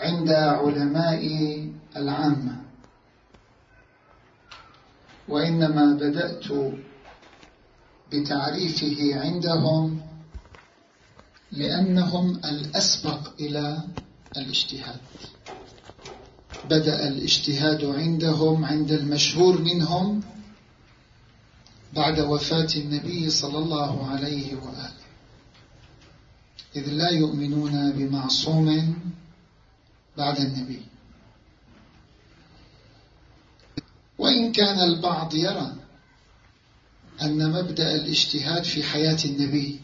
عند علماء العامة، وإنما بدأت بتعريفه عندهم لأنهم الأسبق إلى الاجتهاد. بدأ الاجتهاد عندهم عند المشهور منهم بعد وفاة النبي صلى الله عليه وآله، إذ لا يؤمنون بمعصوم بعد النبي. وإن كان البعض يرى أن مبدأ الاجتهاد في حياة النبي،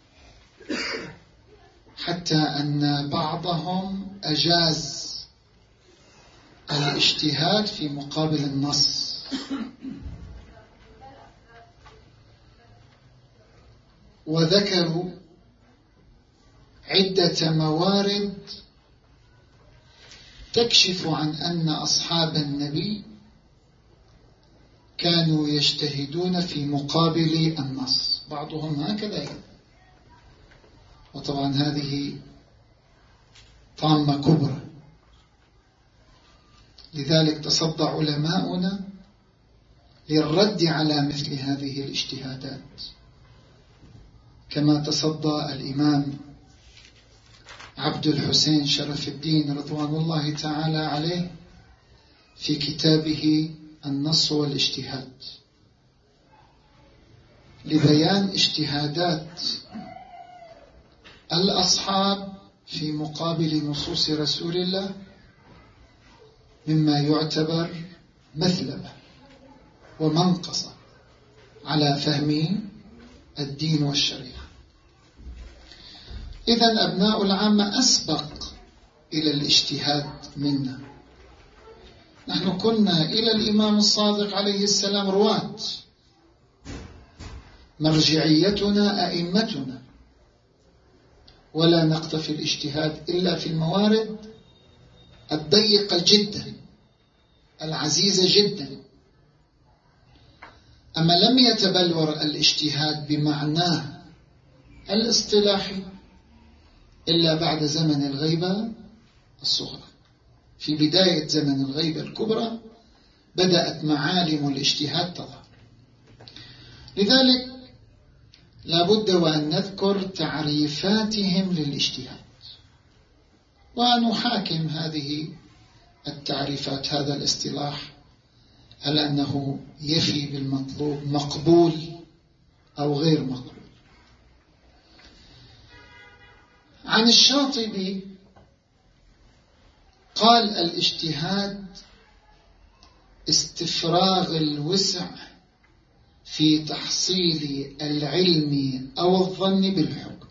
حتى أن بعضهم أجاز الاجتهاد في مقابل النص، وذكروا عدة موارد تكشف عن أن أصحاب النبي كانوا يجتهدون في مقابل النص، بعضهم هكذا يقول. وطبعا هذه طامة كبرى، لذلك تصدى علماؤنا للرد على مثل هذه الاجتهادات، كما تصدى الإمام عبد الحسين شرف الدين رضوان الله تعالى عليه في كتابه النص والاجتهاد، لبيان اجتهادات الأصحاب في مقابل نصوص رسول الله، مما يعتبر مثلبة ومنقصة على فهم الدين والشريعة. إذن أبناء العامة أسبق إلى الاجتهاد منا. نحن كنا إلى الإمام الصادق عليه السلام رواة، مرجعيتنا أئمتنا، ولا نقتفي الاجتهاد إلا في الموارد الضيقة جدا العزيزة جدا. أما لم يتبلور الاجتهاد بمعناه الاصطلاحي إلا بعد زمن الغيبة الصغرى. في بداية زمن الغيبة الكبرى بدأت معالم الاجتهاد تظهر. لذلك لابد وأن نذكر تعريفاتهم للاجتهاد، ونحاكم هذه التعريفات، هذا الاصطلاح، هل أنه يفي بالمطلوب، مقبول أو غير مقبول. عن الشاطبي قال: الاجتهاد استفراغ الوسع في تحصيل العلم أو الظن بالحكم.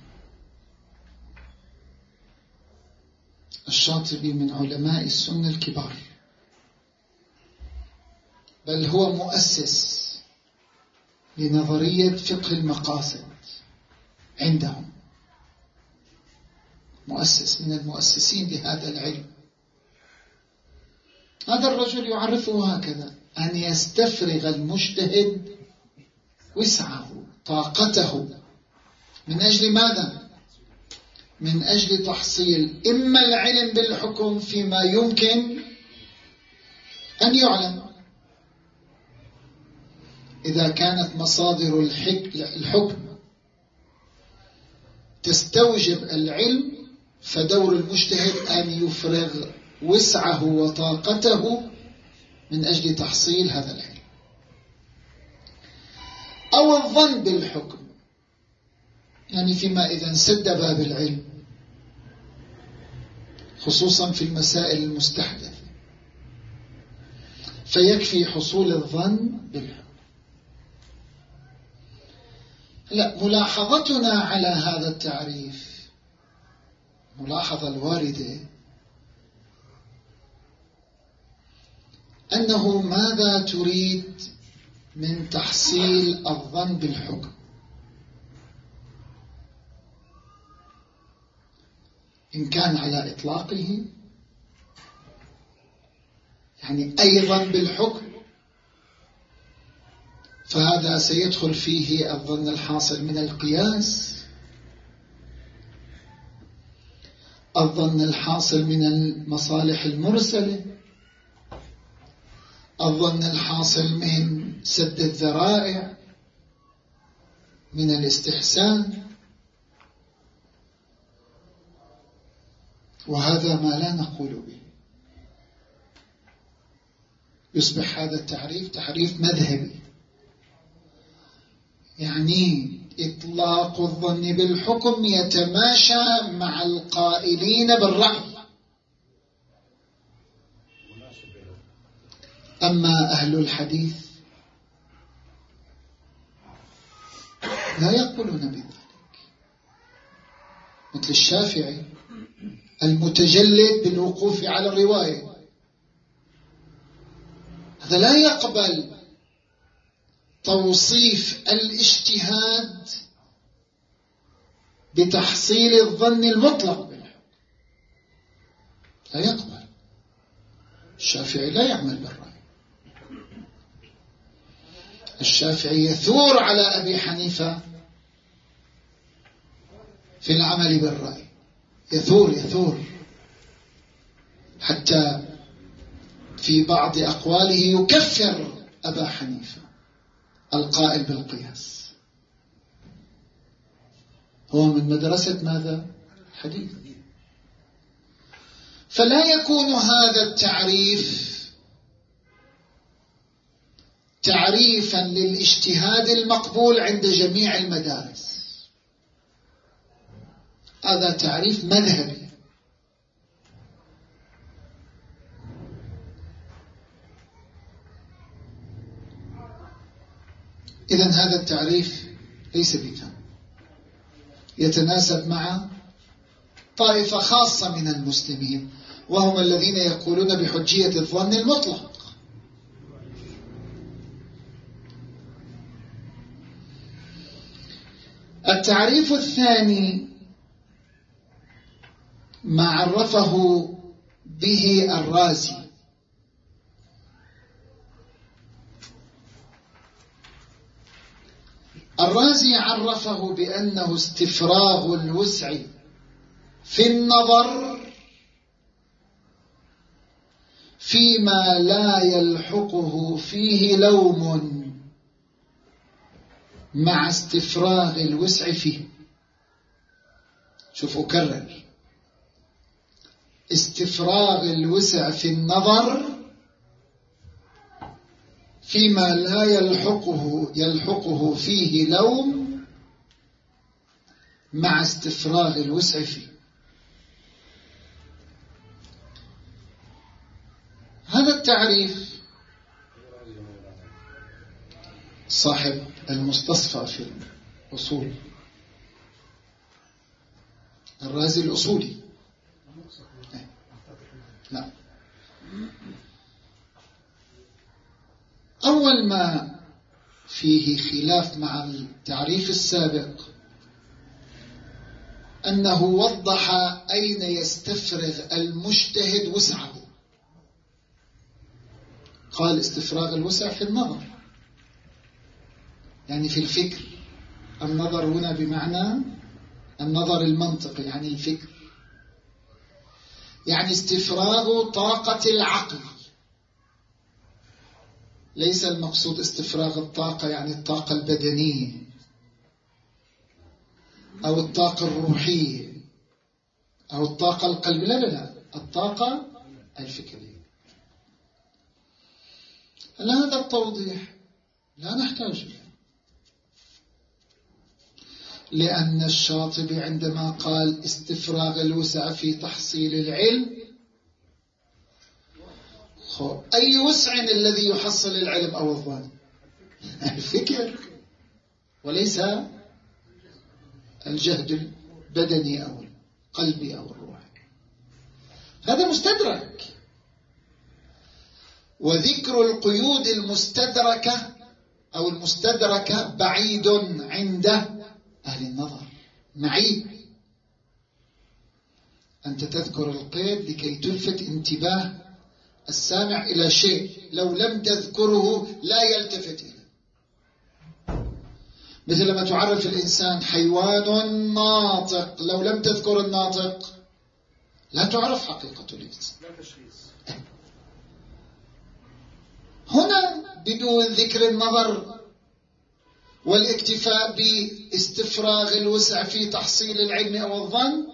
الشاطبي من علماء السنة الكبار، بل هو مؤسس لنظرية فقه المقاصد عندهم، مؤسس من المؤسسين لهذا العلم. هذا الرجل يعرفه هكذا: أن يستفرغ المجتهد وسعه، طاقته، من أجل ماذا؟ من أجل تحصيل إما العلم بالحكم فيما يمكن أن يعلم، إذا كانت مصادر الحكم تستوجب العلم، فدور المجتهد أن يفرغ وسعه وطاقته من أجل تحصيل هذا العلم. أو الظن بالحكم، يعني فيما إذا انسد باب العلم، خصوصا في المسائل المستحدثة، فيكفي حصول الظن بالحكم. لا، ملاحظتنا على هذا التعريف، ملاحظة الواردة، أنه ماذا تريد من تحصيل الظن بالحكم؟ إن كان على إطلاقه، يعني أي ظن بالحكم، فهذا سيدخل فيه الظن الحاصل من القياس. الظن الحاصل من المصالح المرسلة، الظن الحاصل من سد الذرائع، من الاستحسان، وهذا ما لا نقول به. يصبح هذا التعريف تعريف مذهبي، يعني إطلاق الظن بالحكم يتماشى مع القائلين بالرأي. أما أهل الحديث لا يقولون بذلك، مثل الشافعي المتجلد بالوقوف على الرواية، هذا لا يقبل توصيف الاجتهاد بتحصيل الظن المطلق بالحكم، لا يقبل. الشافعي لا يعمل بالرأي، الشافعي يثور على أبي حنيفة في العمل بالرأي، يثور حتى في بعض أقواله يكفر أبا حنيفة القائل بالقياس. هو من مدرسة ماذا؟ الحديث. فلا يكون هذا التعريف تعريفا للاجتهاد المقبول عند جميع المدارس، هذا تعريف مذهبي. إذن هذا التعريف ليس بتام، يتناسب مع طائفة خاصة من المسلمين، وهم الذين يقولون بحجية الظن المطلق. التعريف الثاني ما عرفه به الرازي، الرازي عرفه بأنه استفراغ الوسع في النظر فيما لا يلحقه فيه لوم مع استفراغ الوسع فيه. شوف أكرر، استفراغ الوسع في النظر فيما لا يلحقه فيه لوم مع استفراغ الوسع فيه. هذا التعريف صاحب المستصفى في الأصول، الرازي الأصولي، لا، أول ما فيه خلاف مع التعريف السابق أنه وضح أين يستفرغ المجتهد وسعه، قال استفراغ الوسع في النظر، يعني في الفكر. النظر هنا بمعنى النظر المنطقي، يعني الفكر، يعني استفراغ طاقة العقل، ليس المقصود استفراغ الطاقة يعني الطاقة البدنية أو الطاقة الروحية أو الطاقة القلبية، لا، الطاقة الفكرية. هذا التوضيح لا نحتاج له، لأن الشاطبي عندما قال استفراغ الوسع في تحصيل العلم، أي وسع الذي يحصل العلم أو الظن؟ الفكر، وليس الجهد البدني أو القلبي أو الروحي. هذا مستدرك، وذكر القيود المستدركة أو المستدركة بعيد عند أهل النظر، معيب. أنت تذكر القيد لكي تلفت انتباه السامع إلى شيء لو لم تذكره لا يلتفت إليه. مثل لما تعرف الإنسان حيوان ناطق، لو لم تذكر الناطق لا تعرف حقيقة الإنسان. هنا بدون ذكر النظر والاكتفاء باستفراغ الوسع في تحصيل العلم أو الظن،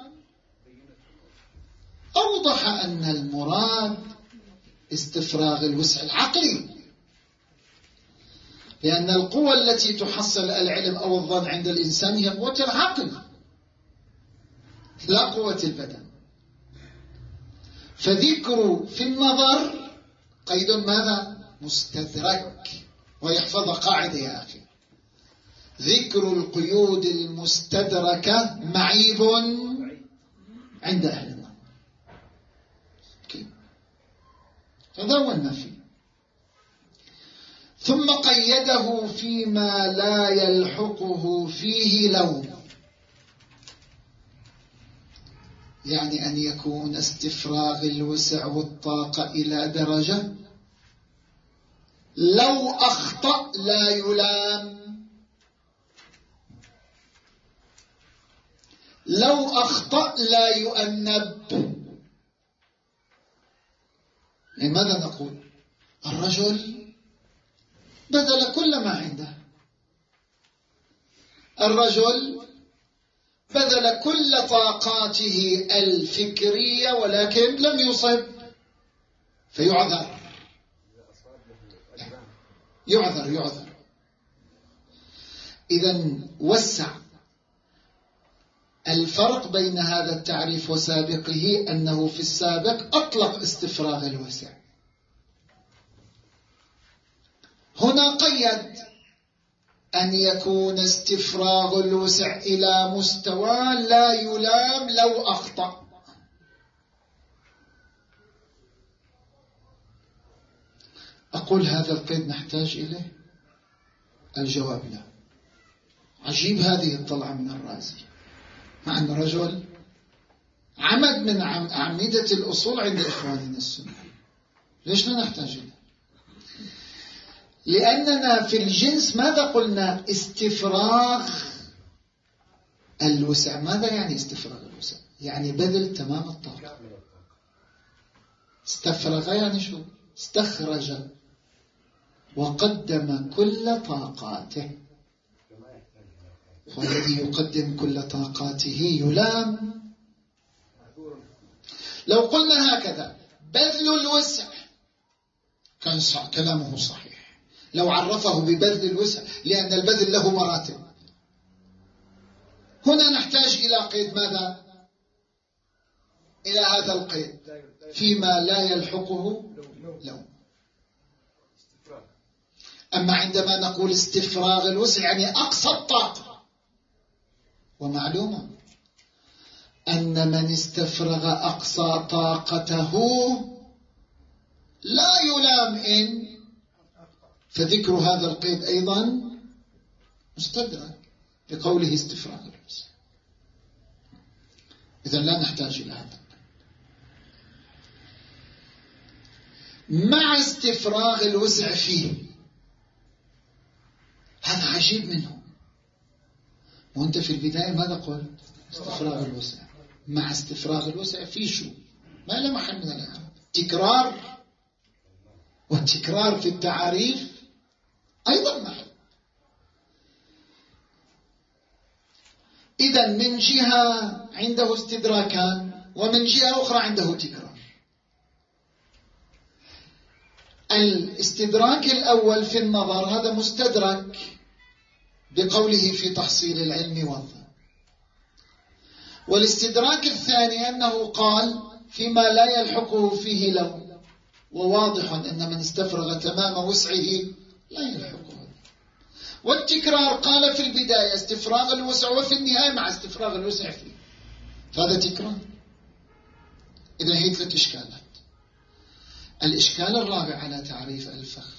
أوضح أن المراد استفراغ الوسع العقلي، لأن القوة التي تحصل العلم أو الظن عند الإنسان هي قوة العقل لا قوة البدن. فذكر في النظر قيد ماذا؟ مستدرك. ويحفظ قاعدة يا أخي: ذكر القيود المستدركة معيب عند أهل النظر. هذا هو النفي. ثم قيده فيما لا يلحقه فيه لوم، يعني أن يكون استفراغ الوسع والطاقة إلى درجة لو أخطأ لا يلام، لو أخطأ لا يؤنب. يعني ماذا نقول؟ الرجل بذل كل ما عنده، الرجل بذل كل طاقاته الفكرية ولكن لم يصب، فيعذر، يعذر. إذن وسع. الفرق بين هذا التعريف وسابقه أنه في السابق أطلق استفراغ الوسع، هنا قيد أن يكون استفراغ الوسع إلى مستوى لا يلام لو أخطأ. أقول هذا القيد نحتاج إليه؟ الجواب لا. عجيب هذه الطلعة من الرازي، مع أن رجل عمد من أعمدة الأصول عند إخواننا السنة. ليش لا نحتاج إليه؟ لأننا في الجنس ماذا قلنا؟ استفراغ الوسع. ماذا يعني استفراغ الوسع؟ يعني بذل تمام الطاقة. استفرغ يعني شو؟ استخرج وقدم كل طاقاته، والذي يقدم كل طاقاته يلام. لو قلنا هكذا بذل الوسع كان كلامه صحيح لو عرفه ببذل الوسع، لأن البذل له مراتب. هنا نحتاج إلى قيد ماذا؟ إلى هذا القيد فيما لا يلحقه لوم. أما عندما نقول استفراغ الوسع يعني أقصى الطاقة، ومعلومة أن من استفرغ أقصى طاقته لا يلام إن، فذكر هذا القيد أيضا مستدرك بقوله استفراغ الوسع. إذن لا نحتاج إلى هذا. مع استفراغ الوسع فيه، هذا عجيب منه. وانت في البداية ماذا قلت؟ استفراغ الوسع. مع استفراغ الوسع فيه شو؟ ما له محل من الإعراب. تكرار، والتكرار في التعاريف أيضا محل. إذن من جهة عنده استدراكان، ومن جهة أخرى عنده تكرار. الاستدراك الأول في النظر هذا مستدرك بقوله في تحصيل العلم والظن، والاستدراك الثاني أنه قال فيما لا يلحقه فيه لوم، وواضح أن من استفرغ تمام وسعه لا يلحقه. والتكرار قال في البداية استفراغ الوسع، وفي النهاية مع استفراغ الوسع فيه، هذا تكرار. إذا هي 3 إشكالات. الإشكال الرابع على تعريف الفخر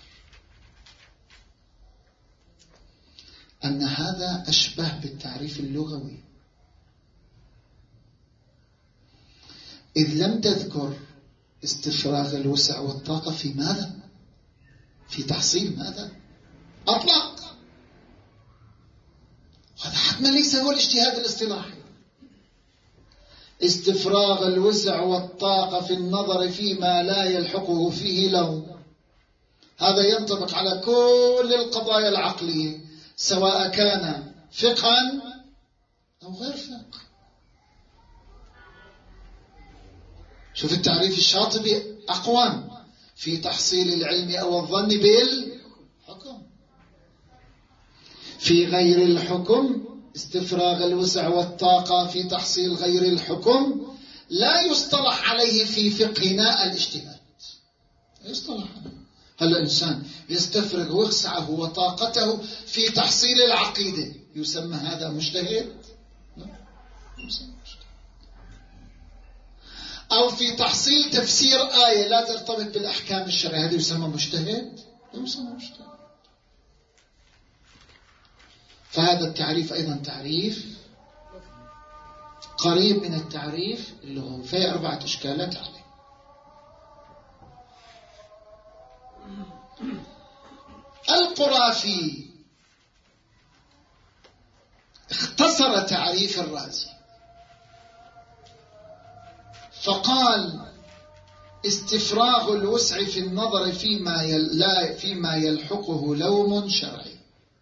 أن هذا أشبه بالتعريف اللغوي، إذ لم تذكر استفراغ الوسع والطاقة في ماذا؟ في تحصيل ماذا؟ أطلق. هذا حتما ليس هو الاجتهاد الاصطلاحي. استفراغ الوسع والطاقة في النظر فيما لا يلحقه فيه لوم. هذا ينطبق على كل القضايا العقلية سواء كان فقها أو غير فقه. شوف التعريف الشاطبي أقوام في تحصيل العلم أو الظن بالحكم. في غير الحكم استفراغ الوسع والطاقة في تحصيل غير الحكم لا يصطلح عليه في فقهنا الاجتهاد. يصطلح عليه. هل الإنسان يستفرغ وسعه وطاقته في تحصيل العقيدة يسمى هذا مجتهد؟ لا يسمى مجتهد. أو في تحصيل تفسير آية لا ترتبط بالأحكام الشرعية هذا يسمى مجتهد؟ لا يسمى مجتهد. فهذا التعريف أيضا تعريف قريب من التعريف اللغوي. فهي 4 إشكالات عليه. القرافي اختصر تعريف الرازي فقال استفراغ الوسع في النظر فيما يلحقه لوم شرعي،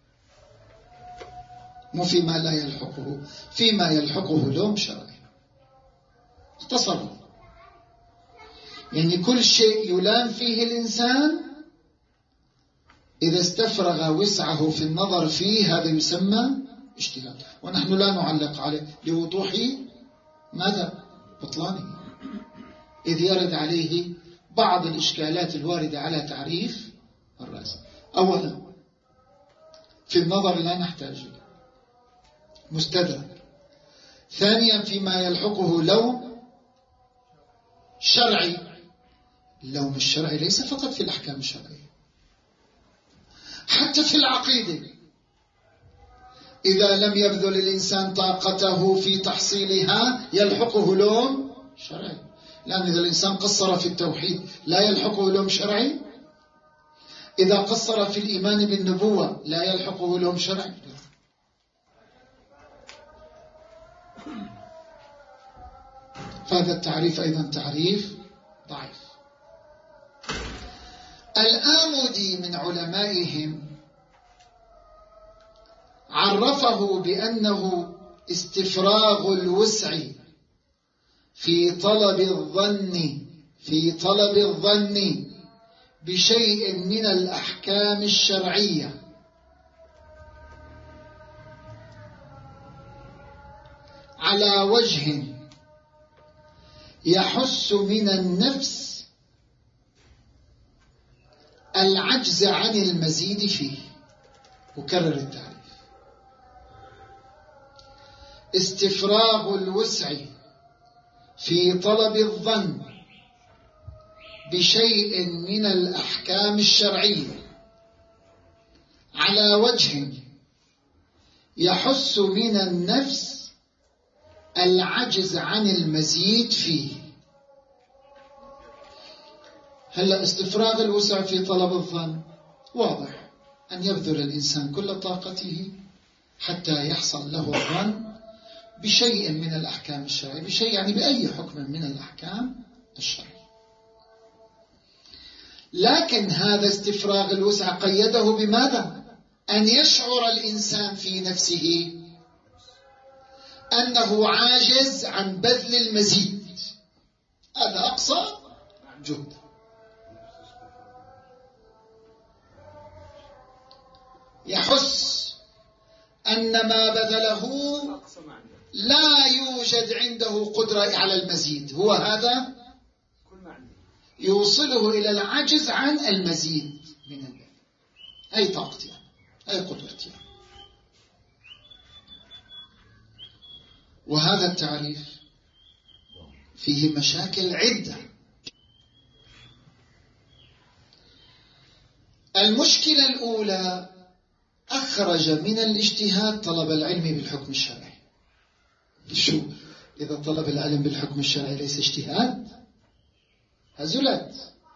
مو فيما لا يلحقه، فيما يلحقه لوم شرعي. اختصره، يعني كل شيء يلام فيه الإنسان إذا استفرغ وسعه في النظر فيه هذا يسمى اجتهاد. ونحن لا نعلق عليه لوضوح ماذا؟ بطلانه، إذ يرد عليه بعض الإشكالات الواردة على تعريف الرازي. أولا في النظر لا نحتاج مستدرك. ثانيا فيما يلحقه لوم شرعي. اللوم الشرعي ليس فقط في الأحكام الشرعية، حتى في العقيدة إذا لم يبذل الإنسان طاقته في تحصيلها يلحقه لوم شرعي. لأن إذا الإنسان قصر في التوحيد لا يلحقه لوم شرعي، إذا قصر في الإيمان بالنبوة لا يلحقه لوم شرعي. فهذا التعريف أيضا تعريف ضعيف. الآمدي من علمائهم عرفه بأنه استفراغ الوسع في طلب الظن بشيء من الأحكام الشرعية على وجه يحس من النفس العجز عن المزيد فيه. أكرر التعريف: استفراغ الوسع في طلب الظن بشيء من الأحكام الشرعية على وجه يحس من النفس العجز عن المزيد فيه. هلأ استفراغ الوسع في طلب الظن واضح، أن يبذل الإنسان كل طاقته حتى يحصل له الظن بشيء من الأحكام الشرعية، بشيء يعني بأي حكم من الأحكام الشرعية. لكن هذا استفراغ الوسع قيده بماذا؟ أن يشعر الإنسان في نفسه أنه عاجز عن بذل المزيد، هذا أقصى جهد. يحس أن ما بذله لا يوجد عنده قدرة على المزيد، هو هذا يوصله إلى العجز عن المزيد من البذل. أي طاقتي، أي قدرتي. وهذا التعريف فيه مشاكل عدة. المشكلة الأولى: أخرج من الاجتهاد طلب العلم بالحكم الشرعي. شو إذا طلب العلم بالحكم الشرعي ليس اجتهاد؟ هزلت.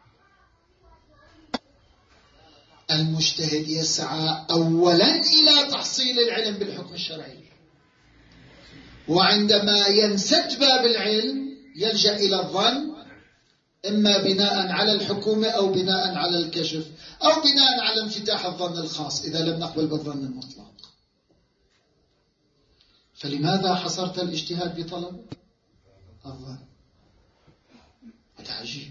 المجتهد يسعى أولا إلى تحصيل العلم بالحكم الشرعي، وعندما ينسد باب العلم يلجأ إلى الظن، إما بناء على الحكومة أو بناء على الكشف أو بناء على انفتاح الظن الخاص إذا لم نقبل بالظن المطلق. فلماذا حصرت الاجتهاد بطلب الظن؟ هذا عجيب.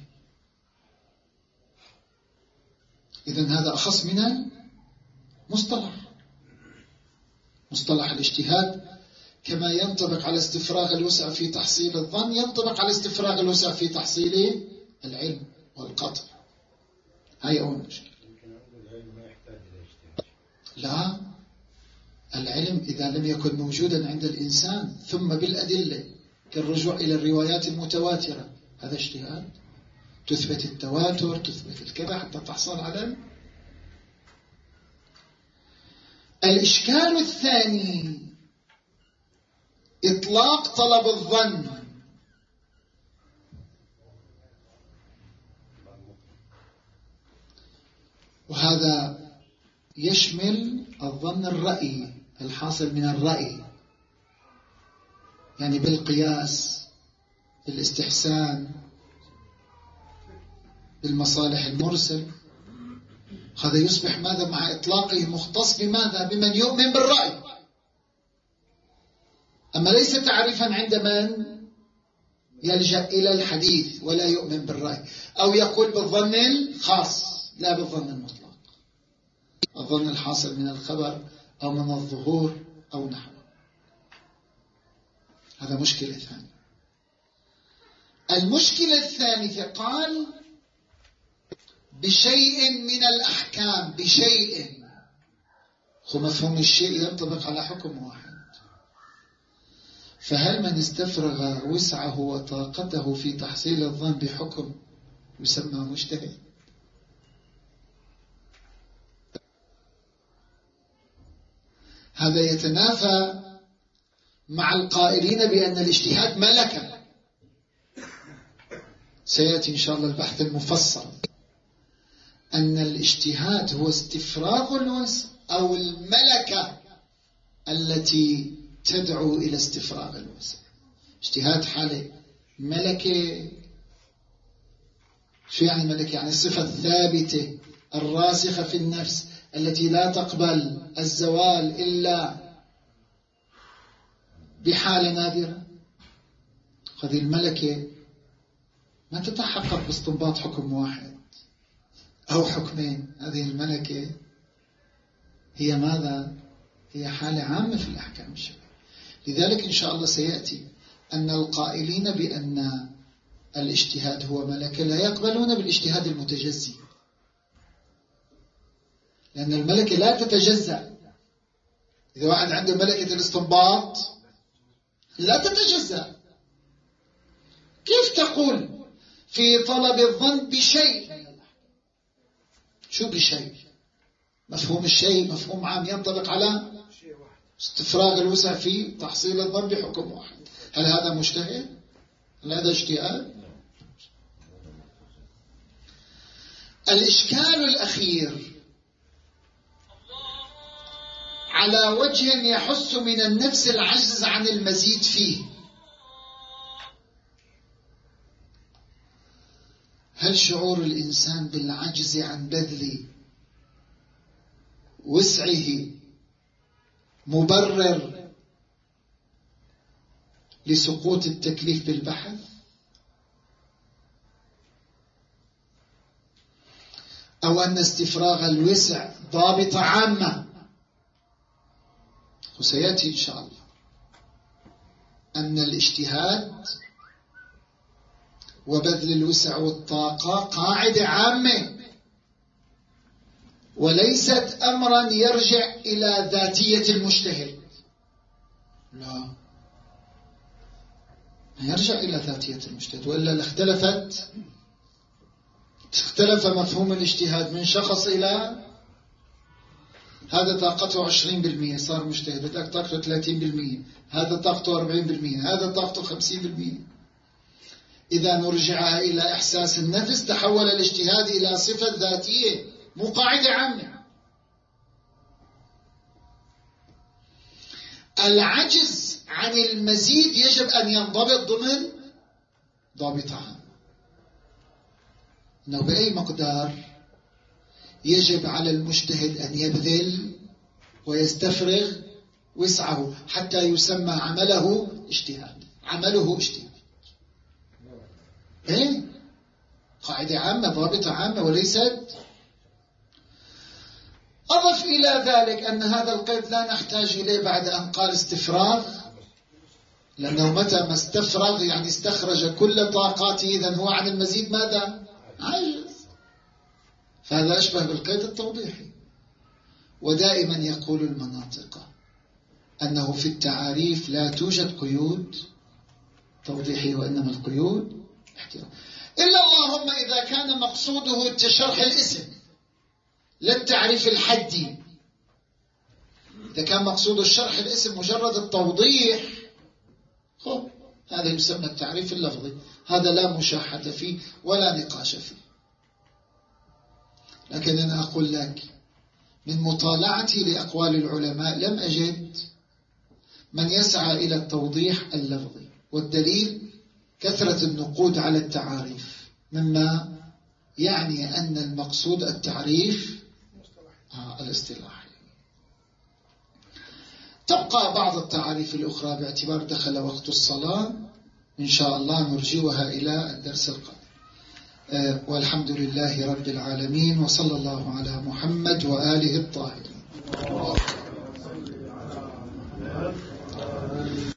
إذن هذا أخص من مصطلح الاجتهاد كما ينطبق على استفراغ الوسع في تحصيل الظن ينطبق على استفراغ الوسع في تحصيل العلم والقطع. هاي أول مشكلة. لا، العلم إذا لم يكن موجودا عند الإنسان ثم بالأدلة كالرجوع إلى الروايات المتواترة، هذا اجتهاد. تثبت التواتر، تثبت الكذا حتى تحصل على. الإشكال الثاني إطلاق طلب الظن. وهذا يشمل الظن الرأي الحاصل من الرأي، يعني بالقياس، بالاستحسان، بالمصالح المرسل. هذا يصبح ماذا مع إطلاقه مختص بماذا؟ بمن يؤمن بالرأي، أما ليس تعريفا عند من يلجأ إلى الحديث ولا يؤمن بالرأي، أو يقول بالظن الخاص لا بالظن المطلق، الظن الحاصل من الخبر أو من الظهور أو نحوه. هذا مشكلة ثانية. المشكلة الثالثة قال بشيء من الأحكام. بشيء، ومفهوم الشيء ينطبق على حكم واحد. فهل من استفرغ وسعه وطاقته في تحصيل الظن بحكم يسمى مجتهد؟ هذا يتنافى مع القائلين بأن الاجتهاد ملكة. سيأتي إن شاء الله البحث المفصل أن الاجتهاد هو استفراغ الوسع أو الملكة التي تدعو إلى استفراغ الوسع. اجتهاد حالة ملكة. شو يعني ملكة؟ يعني الصفة الثابتة الراسخة في النفس التي لا تقبل الزوال إلا بحالة نادرة. هذه الملكة ما تتحقق باستنباط حكم واحد أو حكمين. هذه الملكة هي ماذا؟ هي حالة عامة في الأحكام الشرعية. لذلك إن شاء الله سيأتي أن القائلين بأن الاجتهاد هو ملكة لا يقبلون بالاجتهاد المتجزي، لأن الملكة لا تتجزأ. إذا واحد عنده ملكة الاستنباط لا تتجزأ. كيف تقول في طلب الظن بشيء؟ شو بشيء؟ مفهوم الشيء مفهوم عام ينطبق على استفراغ الوسع في تحصيل الظن بحكم واحد. هل هذا مجتهد؟ هل هذا اجتهاد؟ الإشكال الأخير على وجه يحس من النفس العجز عن المزيد فيه. هل شعور الإنسان بالعجز عن بذل وسعه مبرر لسقوط التكليف بالبحث؟ أو أن استفراغ الوسع ضابطة عامة؟ وسيأتي إن شاء الله أن الاجتهاد وبذل الوسع والطاقة قاعدة عامة وليست أمرا يرجع إلى ذاتية المجتهد. لا، يرجع إلى ذاتية المجتهد، وإلا اختلف مفهوم الاجتهاد من شخص إلى هذا طاقته 20% صار مجتهد، هذا طاقته 30%، هذا طاقته 40%، هذا طاقته 50%. إذا نرجع إلى إحساس النفس تحول الاجتهاد إلى صفة ذاتية مو قاعدة عامة. العجز عن المزيد يجب أن ينضبط ضمن ضابط عام، أنه بأي مقدار يجب على المجتهد أن يبذل ويستفرغ وسعه حتى يسمى عمله اجتهاد. عمله اجتهاد، إيه؟ قاعدة عامة، ضابطة عامة وليست. أضف إلى ذلك أن هذا القيد لا نحتاج إليه بعد أن قال استفراغ، لأنه متى ما استفرغ يعني استخرج كل طاقاته، إذن هو عن المزيد ماذا؟ عاجز. فهذا أشبه بالقيد التوضيحي. ودائما يقول المناطق أنه في التعاريف لا توجد قيود توضيحية، وإنما القيود احترام، إلا اللهم إذا كان مقصوده شرح الاسم لا التعريف الحدي. إذا كان مقصود الشرح الاسم مجرد التوضيح، هذا يسمى التعريف اللفظي، هذا لا مشاحة فيه ولا نقاش فيه. لكن أنا أقول لك من مطالعتي لأقوال العلماء لم أجد من يسعى إلى التوضيح اللفظي، والدليل كثرة النقود على التعاريف، مما يعني أن المقصود التعريف الاصطلاحي. تبقى بعض التعاريف الأخرى باعتبار دخل وقت الصلاة، إن شاء الله نرجوها إلى الدرس القادم. والحمد لله رب العالمين، وصلى الله على محمد وآله الطاهرين.